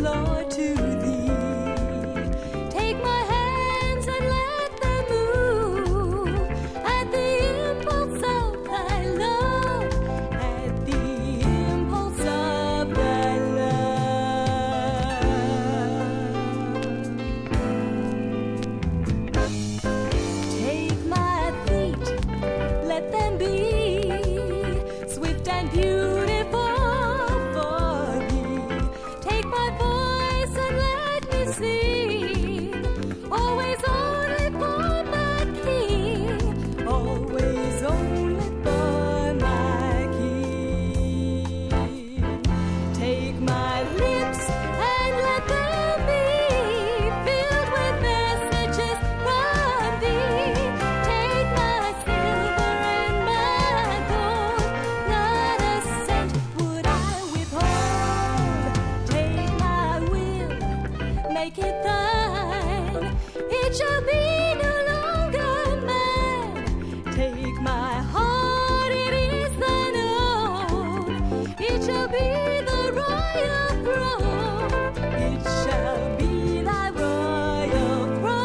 Lord, to thee. Take my hands and let them move at the impulse of thy love, at the impulse of thy love. Take my feet, let them be swift and beautiful for thee. Take my voice and let me sing, always only for my King, always only for my King. Take my lips and let them be filled with messages from thee. Take my silver and my gold, not a cent would I withhold. Take my will, make it thine, it shall be no longer mine. Take my heart, it is thine own, it shall be the royal throne, it shall be thy royal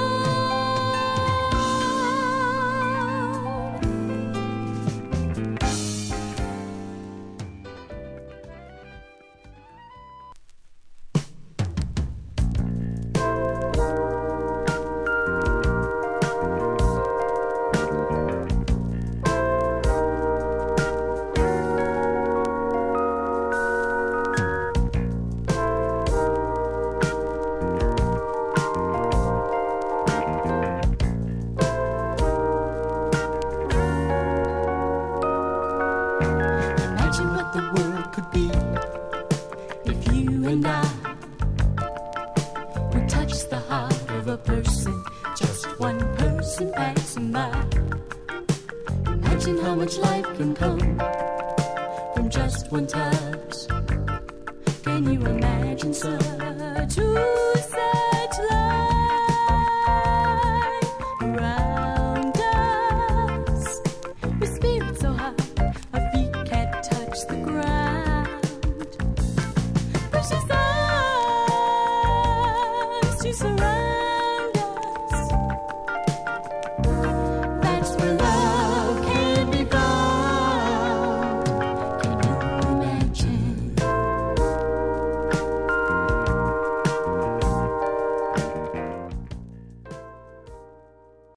Imagine what the world could be if you and I would touch the heart of a person, just one person passing by. Imagine how much life can come from just one touch. Can you imagine such life around us? With spirits so high, our feet can't touch the ground. Precious eyes to surround